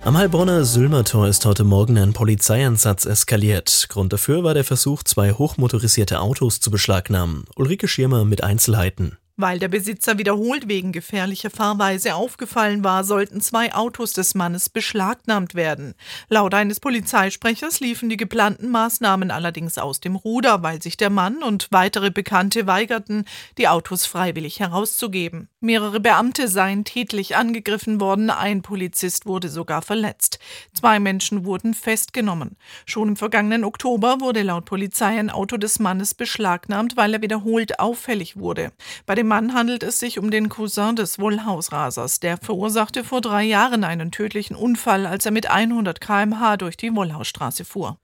Am Heilbronner Sülmertor ist heute Morgen ein Polizeieinsatz eskaliert. Grund dafür war der Versuch, 2 hochmotorisierte Autos zu beschlagnahmen. Ulrike Schirmer mit Einzelheiten. Weil der Besitzer wiederholt wegen gefährlicher Fahrweise aufgefallen war, sollten 2 Autos des Mannes beschlagnahmt werden. Laut eines Polizeisprechers liefen die geplanten Maßnahmen allerdings aus dem Ruder, weil sich der Mann und weitere Bekannte weigerten, die Autos freiwillig herauszugeben. Mehrere Beamte seien tätlich angegriffen worden, ein Polizist wurde sogar verletzt. 2 Menschen wurden festgenommen. Schon im vergangenen Oktober wurde laut Polizei ein Auto des Mannes beschlagnahmt, weil er wiederholt auffällig wurde. Bei dem Mann handelt es sich um den Cousin des Wollhausrasers. Der verursachte vor 3 Jahren einen tödlichen Unfall, als er mit 100 km/h durch die Wollhausstraße fuhr.